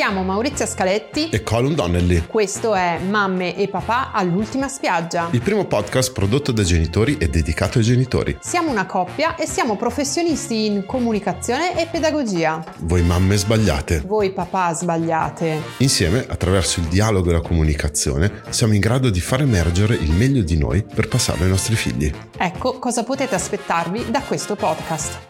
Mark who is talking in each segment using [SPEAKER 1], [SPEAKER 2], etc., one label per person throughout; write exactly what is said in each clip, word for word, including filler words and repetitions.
[SPEAKER 1] Siamo Maurizia Scaletti
[SPEAKER 2] e Colin Donnelly.
[SPEAKER 1] Questo è Mamme e Papà all'ultima spiaggia,
[SPEAKER 2] il primo podcast prodotto da genitori e dedicato ai genitori.
[SPEAKER 1] Siamo una coppia e siamo professionisti in comunicazione e pedagogia.
[SPEAKER 2] Voi mamme sbagliate.
[SPEAKER 1] Voi papà sbagliate.
[SPEAKER 2] Insieme, attraverso il dialogo e la comunicazione, siamo in grado di far emergere il meglio di noi per passarlo ai nostri figli.
[SPEAKER 1] Ecco cosa potete aspettarvi da questo podcast.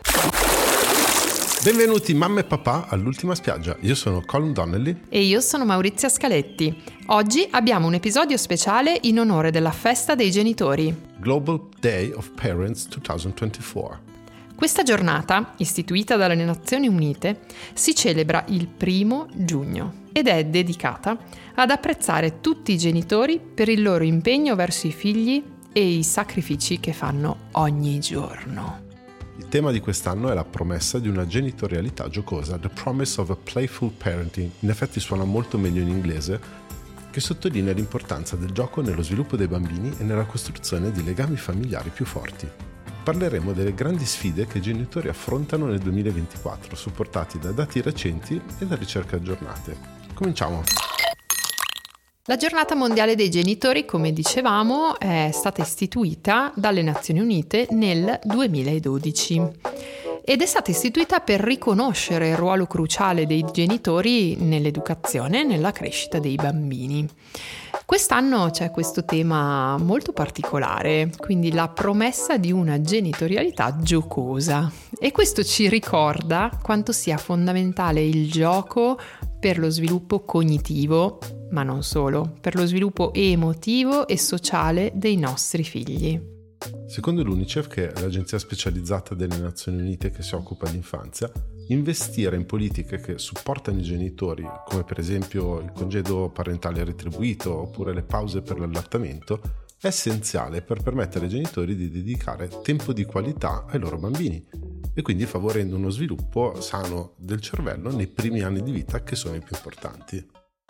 [SPEAKER 2] Benvenuti mamme e papà all'ultima spiaggia. Io sono Colin Donnelly.
[SPEAKER 1] E io sono Maurizia Scaletti. Oggi abbiamo un episodio speciale in onore della festa dei genitori.
[SPEAKER 2] Global Day of Parents duemilaventiquattro.
[SPEAKER 1] Questa giornata, istituita dalle Nazioni Unite, si celebra il primo giugno ed è dedicata ad apprezzare tutti i genitori per il loro impegno verso i figli e i sacrifici che fanno ogni giorno.
[SPEAKER 2] Il tema di quest'anno è la promessa di una genitorialità giocosa, The Promise of a Playful Parenting. In effetti suona molto meglio in inglese, che sottolinea l'importanza del gioco nello sviluppo dei bambini e nella costruzione di legami familiari più forti. Parleremo delle grandi sfide che i genitori affrontano nel duemilaventiquattro, supportati da dati recenti e da ricerche aggiornate. Cominciamo!
[SPEAKER 1] La Giornata Mondiale dei Genitori, come dicevamo, è stata istituita dalle Nazioni Unite nel duemiladodici ed è stata istituita per riconoscere il ruolo cruciale dei genitori nell'educazione e nella crescita dei bambini. Quest'anno c'è questo tema molto particolare, quindi la promessa di una genitorialità giocosa, e questo ci ricorda quanto sia fondamentale il gioco per lo sviluppo cognitivo, ma non solo, per lo sviluppo emotivo e sociale dei nostri figli.
[SPEAKER 2] Secondo l'UNICEF, che è l'agenzia specializzata delle Nazioni Unite che si occupa di infanzia, investire in politiche che supportano i genitori, come per esempio il congedo parentale retribuito oppure le pause per l'allattamento, è essenziale per permettere ai genitori di dedicare tempo di qualità ai loro bambini e quindi favorendo uno sviluppo sano del cervello nei primi anni di vita, che sono i più importanti.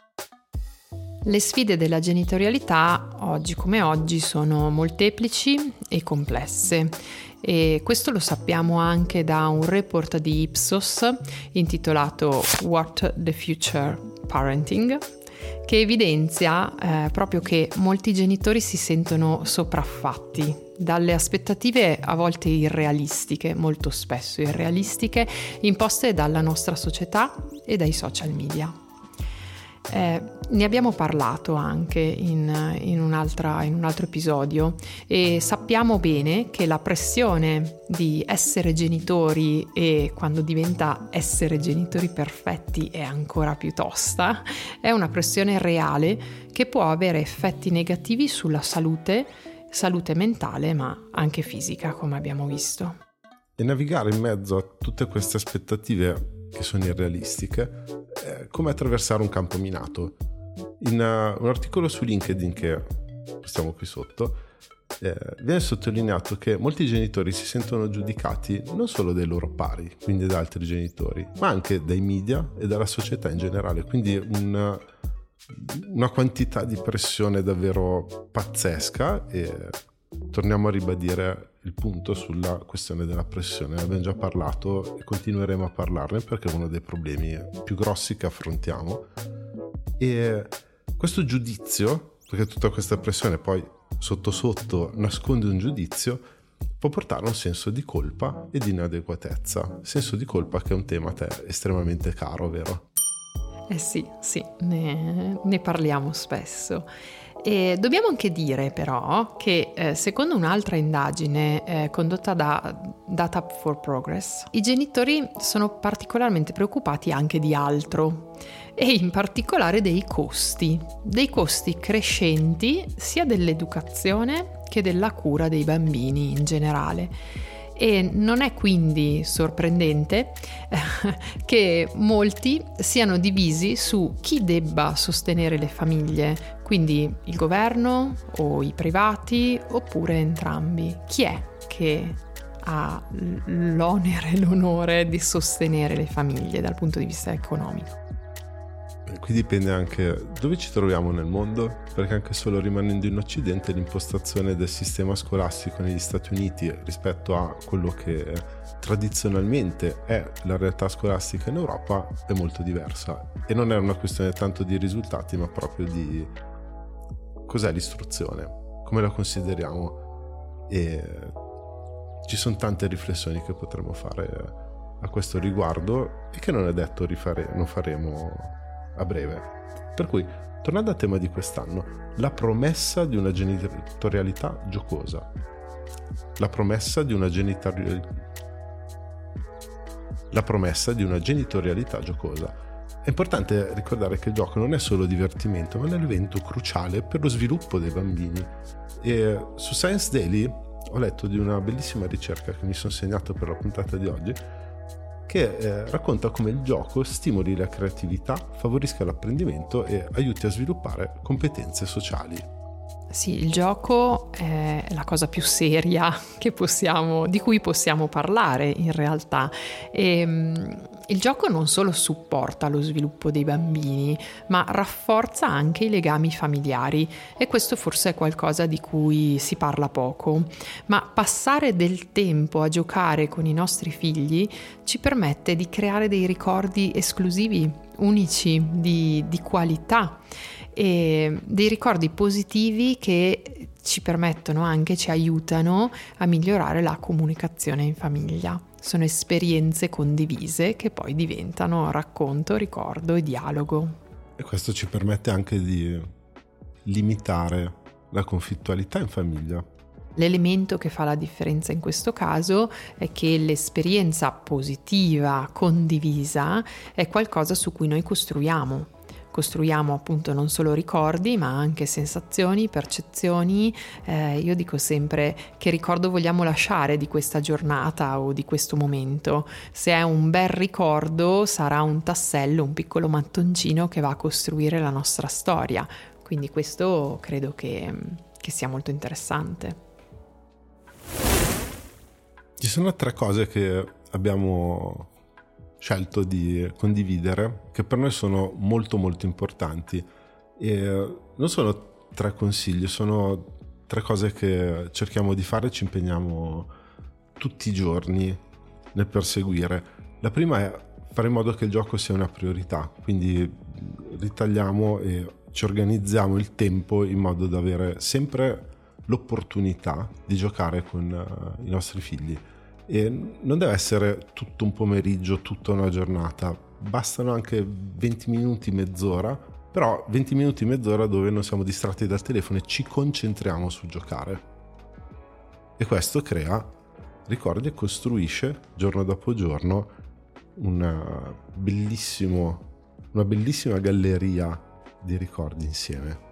[SPEAKER 1] Le sfide della genitorialità, oggi come oggi, sono molteplici e complesse, e questo lo sappiamo anche da un report di Ipsos intitolato What the Future Parenting, che evidenzia eh, proprio che molti genitori si sentono sopraffatti dalle aspettative a volte irrealistiche, molto spesso irrealistiche, imposte dalla nostra società e dai social media. Eh, ne abbiamo parlato anche in, in, un'altra, in un altro episodio e sappiamo bene che la pressione di essere genitori, e quando diventa essere genitori perfetti è ancora più tosta, è una pressione reale che può avere effetti negativi sulla salute, salute mentale ma anche fisica, come abbiamo visto.
[SPEAKER 2] E navigare in mezzo a tutte queste aspettative che sono irrealistiche è come attraversare un campo minato. In uh, un articolo su LinkedIn che stiamo qui sotto eh, viene sottolineato che molti genitori si sentono giudicati non solo dai loro pari, quindi da altri genitori, ma anche dai media e dalla società in generale, quindi un, una quantità di pressione davvero pazzesca. E torniamo a ribadire il punto sulla questione della pressione. Ne abbiamo già parlato e continueremo a parlarne perché è uno dei problemi più grossi che affrontiamo, e questo giudizio, perché tutta questa pressione poi sotto sotto nasconde un giudizio, può portare a un senso di colpa e di inadeguatezza. Senso di colpa che è un tema a te estremamente caro, vero?
[SPEAKER 1] Eh sì, sì, ne, ne parliamo spesso. E dobbiamo anche dire però che eh, secondo un'altra indagine eh, condotta da Data for Progress, i genitori sono particolarmente preoccupati anche di altro, e in particolare dei costi, dei costi crescenti sia dell'educazione che della cura dei bambini in generale. E non è quindi sorprendente eh, che molti siano divisi su chi debba sostenere le famiglie, quindi il governo o i privati oppure entrambi. Chi è che ha l'onere e l'onore di sostenere le famiglie dal punto di vista economico?
[SPEAKER 2] qui dipende anche dove ci troviamo nel mondo, perché anche solo rimanendo in Occidente l'impostazione del sistema scolastico negli Stati Uniti rispetto a quello che tradizionalmente è la realtà scolastica in Europa è molto diversa, e non è una questione tanto di risultati ma proprio di cos'è l'istruzione, come la consideriamo, e ci sono tante riflessioni che potremmo fare a questo riguardo e che non è detto rifare, non faremo a breve. Per cui, tornando al tema di quest'anno, la promessa di una genitorialità giocosa, la promessa di una genitorialità la promessa di una genitorialità giocosa. È importante ricordare che il gioco non è solo divertimento, ma è un elemento cruciale per lo sviluppo dei bambini. E su Science Daily ho letto di una bellissima ricerca che mi sono segnato per la puntata di oggi, che eh, racconta come il gioco stimoli la creatività, favorisca l'apprendimento e aiuti a sviluppare competenze sociali.
[SPEAKER 1] Sì, il gioco è la cosa più seria che possiamo, di cui possiamo parlare in realtà. E, um, il gioco non solo supporta lo sviluppo dei bambini, ma rafforza anche i legami familiari, e questo forse è qualcosa di cui si parla poco. Ma passare del tempo a giocare con i nostri figli ci permette di creare dei ricordi esclusivi, unici, di, di qualità, e dei ricordi positivi che ci permettono anche, ci aiutano a migliorare la comunicazione in famiglia. Sono esperienze condivise che poi diventano racconto, ricordo e dialogo.
[SPEAKER 2] E questo ci permette anche di limitare la conflittualità in famiglia.
[SPEAKER 1] L'elemento che fa la differenza in questo caso è che l'esperienza positiva, condivisa, è qualcosa su cui noi costruiamo. Costruiamo appunto non solo ricordi, ma anche sensazioni, percezioni. Eh, io dico sempre che ricordo vogliamo lasciare di questa giornata o di questo momento. Se è un bel ricordo, sarà un tassello, un piccolo mattoncino che va a costruire la nostra storia. Quindi questo credo che, che sia molto interessante.
[SPEAKER 2] Ci sono tre cose che abbiamo scelto di condividere che per noi sono molto molto importanti, e non sono tre consigli, sono tre cose che cerchiamo di fare e ci impegniamo tutti i giorni nel perseguire. La prima è fare in modo che il gioco sia una priorità, quindi ritagliamo e ci organizziamo il tempo in modo da avere sempre l'opportunità di giocare con i nostri figli. E non deve essere tutto un pomeriggio, tutta una giornata, bastano anche venti minuti, mezz'ora, però venti minuti, mezz'ora dove non siamo distratti dal telefono e ci concentriamo sul giocare. E questo crea ricordi e costruisce giorno dopo giorno una bellissimo, una bellissima galleria di ricordi insieme.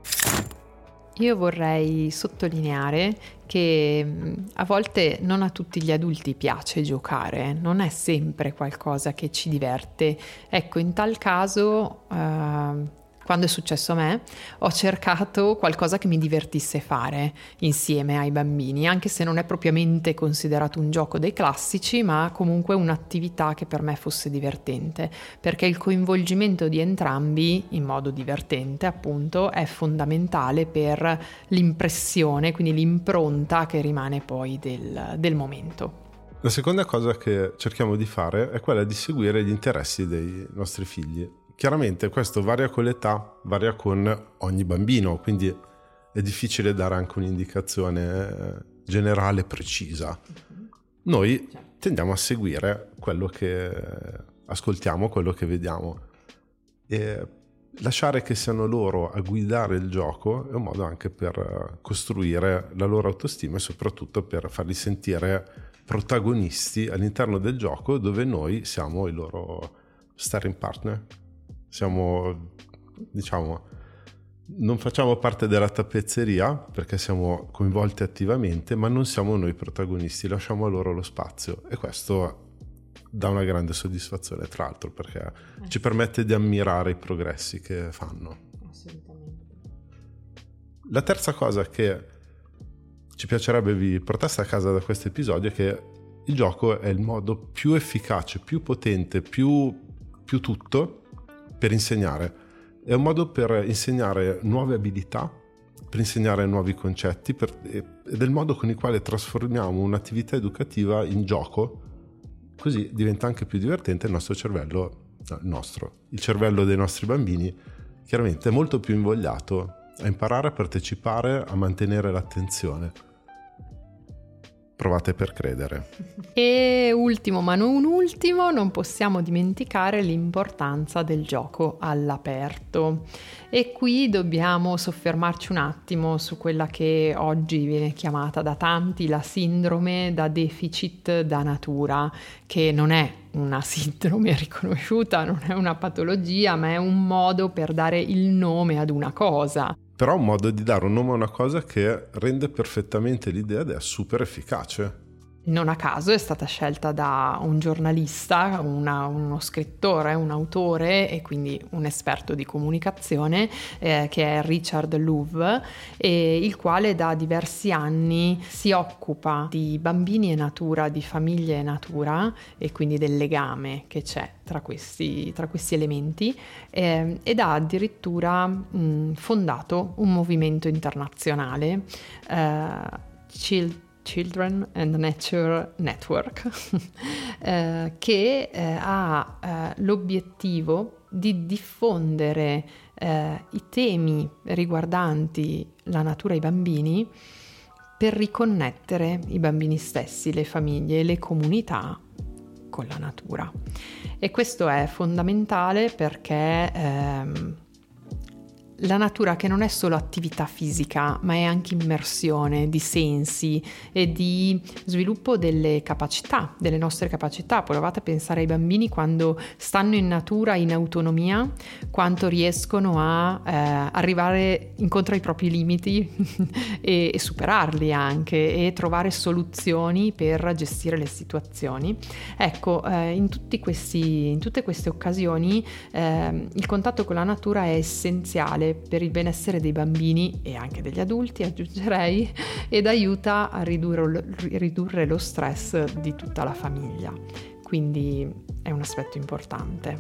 [SPEAKER 1] Io vorrei sottolineare che a volte non a tutti gli adulti piace giocare, non è sempre qualcosa che ci diverte. Ecco, in tal caso, eh, quando è successo a me, ho cercato qualcosa che mi divertisse fare insieme ai bambini, anche se non è propriamente considerato un gioco dei classici, ma comunque un'attività che per me fosse divertente, perché il coinvolgimento di entrambi in modo divertente, appunto, è fondamentale per l'impressione, quindi l'impronta che rimane poi del, del momento.
[SPEAKER 2] La seconda cosa che cerchiamo di fare è quella di seguire gli interessi dei nostri figli. Chiaramente questo varia con l'età, varia con ogni bambino, quindi è difficile dare anche un'indicazione generale precisa. Noi tendiamo a seguire quello che ascoltiamo, quello che vediamo, e lasciare che siano loro a guidare il gioco è un modo anche per costruire la loro autostima e soprattutto per farli sentire protagonisti all'interno del gioco, dove noi siamo i loro starring partner. Siamo, diciamo, non facciamo parte della tappezzeria perché siamo coinvolti attivamente, ma non siamo noi protagonisti, lasciamo a loro lo spazio, e questo dà una grande soddisfazione, tra l'altro, perché eh. ci permette di ammirare i progressi che fanno.
[SPEAKER 1] Assolutamente.
[SPEAKER 2] La terza cosa che ci piacerebbe vi portasse a casa da questo episodio è che il gioco è il modo più efficace, più potente, più, più tutto per insegnare, è un modo per insegnare nuove abilità, per insegnare nuovi concetti per, ed è il modo con il quale trasformiamo un'attività educativa in gioco, così diventa anche più divertente il nostro cervello, no, il nostro, il cervello dei nostri bambini chiaramente è molto più invogliato a imparare a partecipare, a mantenere l'attenzione. Provate per credere.
[SPEAKER 1] E ultimo, ma non ultimo, non possiamo dimenticare l'importanza del gioco all'aperto. E qui dobbiamo soffermarci un attimo su quella che oggi viene chiamata da tanti la sindrome da deficit da natura, che non è una sindrome riconosciuta, non è una patologia, ma è un modo per dare il nome ad una cosa.
[SPEAKER 2] Però un modo di dare un nome a una cosa che rende perfettamente l'idea ed è super efficace.
[SPEAKER 1] Non a caso è stata scelta da un giornalista, una, uno scrittore, un autore e quindi un esperto di comunicazione eh, che è Richard Louv, e il quale da diversi anni si occupa di bambini e natura, di famiglie e natura e quindi del legame che c'è tra questi, tra questi elementi eh, ed ha addirittura mh, fondato un movimento internazionale, eh, Child Children and Nature Network, eh, che eh, ha eh, l'obiettivo di diffondere eh, i temi riguardanti la natura e i bambini per riconnettere i bambini stessi, le famiglie e le comunità con la natura. E questo è fondamentale perché ehm, la natura, che non è solo attività fisica, ma è anche immersione di sensi e di sviluppo delle capacità, delle nostre capacità. Provate a pensare ai bambini quando stanno in natura, in autonomia, quanto riescono a eh, arrivare incontro ai propri limiti e, e superarli anche, e trovare soluzioni per gestire le situazioni. Ecco, eh, in, tutti questi, in tutte queste occasioni eh, il contatto con la natura è essenziale per il benessere dei bambini e anche degli adulti, aggiungerei, ed aiuta a ridurre, ridurre lo stress di tutta la famiglia. Quindi è un aspetto importante.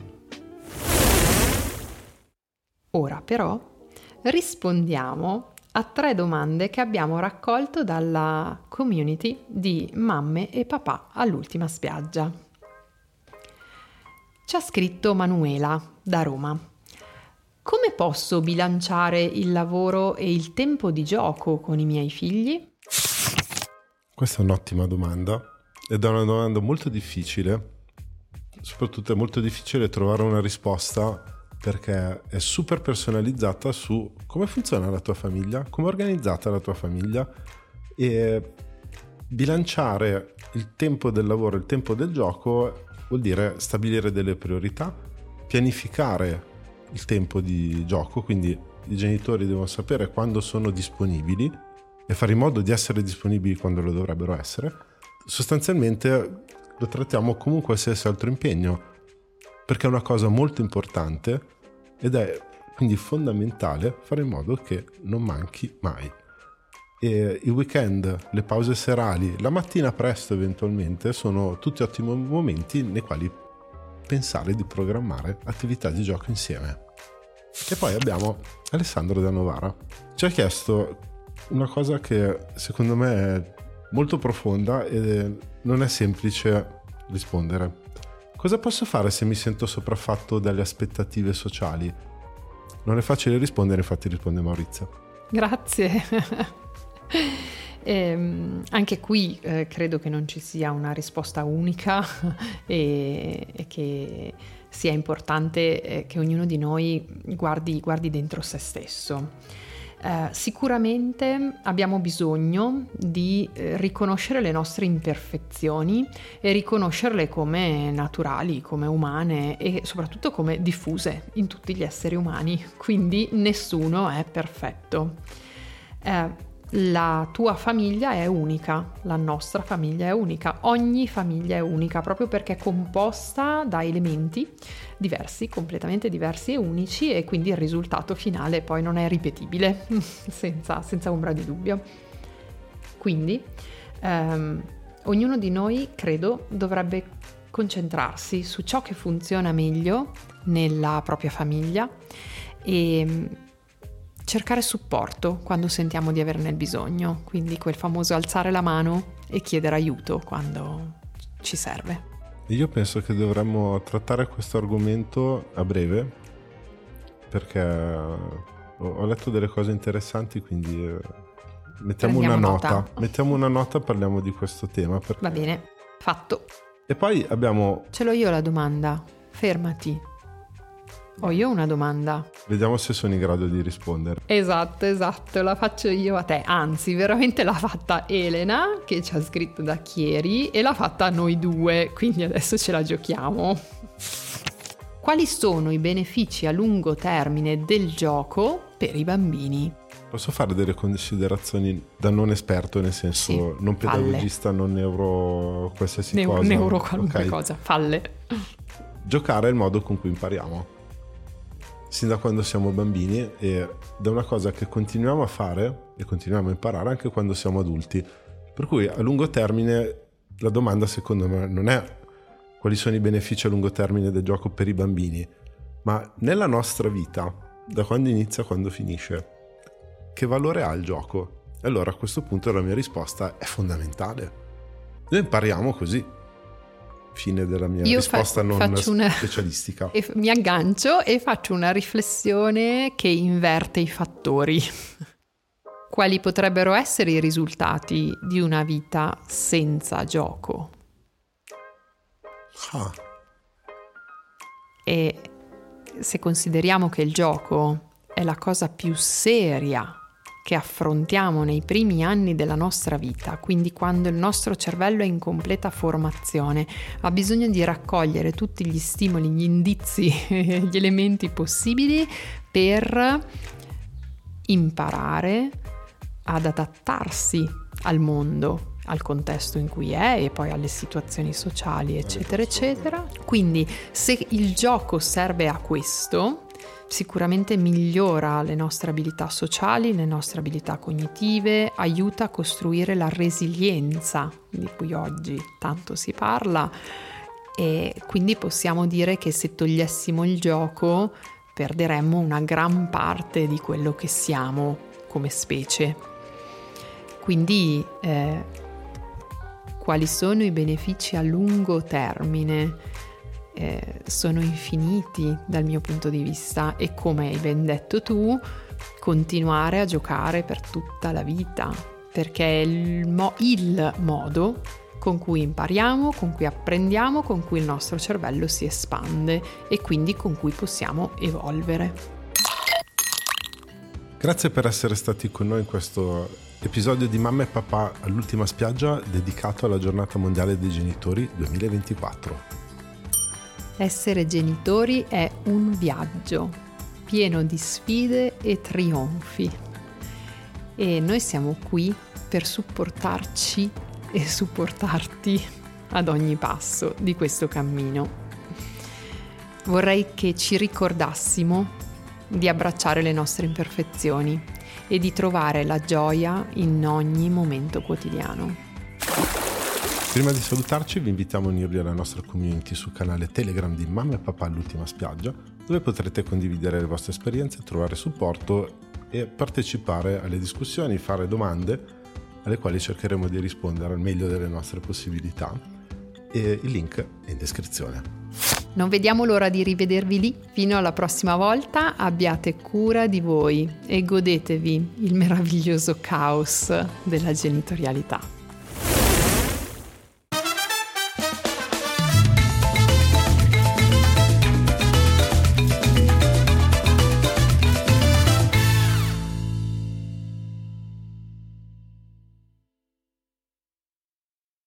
[SPEAKER 1] Ora però rispondiamo a tre domande che abbiamo raccolto dalla community di mamme e papà all'ultima spiaggia. Ci ha scritto Manuela da Roma. Come posso bilanciare il lavoro e il tempo di gioco con i miei figli?
[SPEAKER 2] Questa è un'ottima domanda ed è una domanda molto difficile. Soprattutto è molto difficile trovare una risposta perché è super personalizzata su come funziona la tua famiglia, come è organizzata la tua famiglia, e bilanciare il tempo del lavoro e il tempo del gioco vuol dire stabilire delle priorità, pianificare il tempo di gioco, quindi i genitori devono sapere quando sono disponibili e fare in modo di essere disponibili quando lo dovrebbero essere. Sostanzialmente lo trattiamo come qualsiasi altro impegno, perché è una cosa molto importante ed è quindi fondamentale fare in modo che non manchi mai. E il weekend, le pause serali, la mattina presto eventualmente sono tutti ottimi momenti nei quali pensare di programmare attività di gioco insieme. E poi abbiamo Alessandro da Novara. Ci ha chiesto una cosa che secondo me è molto profonda e non è semplice rispondere. Cosa posso fare se mi sento sopraffatto dalle aspettative sociali? Non è facile rispondere, infatti risponde Maurizio.
[SPEAKER 1] Grazie. E anche qui eh, credo che non ci sia una risposta unica e, e che sia importante eh, che ognuno di noi guardi, guardi dentro se stesso. Eh, sicuramente abbiamo bisogno di eh, riconoscere le nostre imperfezioni e riconoscerle come naturali, come umane e soprattutto come diffuse in tutti gli esseri umani, quindi nessuno è perfetto. Eh, La tua famiglia è unica, la nostra famiglia è unica, ogni famiglia è unica proprio perché è composta da elementi diversi, completamente diversi e unici, e quindi il risultato finale poi non è ripetibile, senza, senza ombra di dubbio. Quindi ehm, ognuno di noi, credo, dovrebbe concentrarsi su ciò che funziona meglio nella propria famiglia e cercare supporto quando sentiamo di averne il bisogno, quindi quel famoso alzare la mano e chiedere aiuto quando ci serve.
[SPEAKER 2] Io penso che dovremmo trattare questo argomento a breve, perché ho letto delle cose interessanti, quindi mettiamo
[SPEAKER 1] Prendiamo
[SPEAKER 2] una nota.
[SPEAKER 1] nota.
[SPEAKER 2] Mettiamo una nota, parliamo di questo tema. Perché...
[SPEAKER 1] Va bene, fatto.
[SPEAKER 2] E poi abbiamo...
[SPEAKER 1] Ce l'ho io la domanda, fermati. Ho io una domanda.
[SPEAKER 2] Vediamo se sono in grado di rispondere.
[SPEAKER 1] Esatto, esatto, la faccio io a te. Anzi, veramente l'ha fatta Elena, che ci ha scritto da Chieri, e l'ha fatta a noi due, quindi adesso ce la giochiamo. Quali sono i benefici a lungo termine del gioco per i bambini?
[SPEAKER 2] Posso fare delle considerazioni da non esperto, nel senso
[SPEAKER 1] Sì,
[SPEAKER 2] non pedagogista, falle. Non neuro qualsiasi
[SPEAKER 1] ne-
[SPEAKER 2] cosa.
[SPEAKER 1] Neuro qualunque
[SPEAKER 2] okay.
[SPEAKER 1] cosa, falle.
[SPEAKER 2] Giocare è il modo con cui impariamo. Sin da quando siamo bambini, ed è una cosa che continuiamo a fare e continuiamo a imparare anche quando siamo adulti. Per cui a lungo termine la domanda secondo me non è quali sono i benefici a lungo termine del gioco per i bambini, ma nella nostra vita, da quando inizia a quando finisce, che valore ha il gioco? E allora a questo punto la mia risposta è fondamentale. Noi impariamo così. Fine della mia
[SPEAKER 1] Io
[SPEAKER 2] risposta
[SPEAKER 1] fa-
[SPEAKER 2] non
[SPEAKER 1] faccio una...
[SPEAKER 2] specialistica.
[SPEAKER 1] E f- mi aggancio e faccio una riflessione che inverte i fattori. Quali potrebbero essere i risultati di una vita senza gioco?
[SPEAKER 2] Ah.
[SPEAKER 1] E se consideriamo che il gioco è la cosa più seria che affrontiamo nei primi anni della nostra vita, quindi quando il nostro cervello è in completa formazione, ha bisogno di raccogliere tutti gli stimoli, gli indizi, gli elementi possibili per imparare ad adattarsi al mondo, al contesto in cui è e poi alle situazioni sociali, eccetera, eccetera. Quindi se il gioco serve a questo, sicuramente migliora le nostre abilità sociali, le nostre abilità cognitive, aiuta a costruire la resilienza di cui oggi tanto si parla, e quindi possiamo dire che se togliessimo il gioco perderemmo una gran parte di quello che siamo come specie. Quindi eh, quali sono i benefici a lungo termine? Eh, sono infiniti dal mio punto di vista, e come hai ben detto tu, continuare a giocare per tutta la vita, perché è il, mo- il modo con cui impariamo, con cui apprendiamo, con cui il nostro cervello si espande e quindi con cui possiamo evolvere.
[SPEAKER 2] Grazie per essere stati con noi in questo episodio di Mamma e Papà all'ultima spiaggia, dedicato alla Giornata Mondiale dei Genitori duemilaventiquattro.
[SPEAKER 1] Essere genitori è un viaggio pieno di sfide e trionfi, e noi siamo qui per supportarci e supportarti ad ogni passo di questo cammino. Vorrei che ci ricordassimo di abbracciare le nostre imperfezioni e di trovare la gioia in ogni momento quotidiano.
[SPEAKER 2] Prima di salutarci vi invitiamo a unirvi alla nostra community sul canale Telegram di Mamma e Papà all'ultima spiaggia, dove potrete condividere le vostre esperienze, trovare supporto e partecipare alle discussioni, fare domande alle quali cercheremo di rispondere al meglio delle nostre possibilità, e il link è in descrizione.
[SPEAKER 1] Non vediamo l'ora di rivedervi lì. Fino alla prossima volta, abbiate cura di voi e godetevi il meraviglioso caos della genitorialità.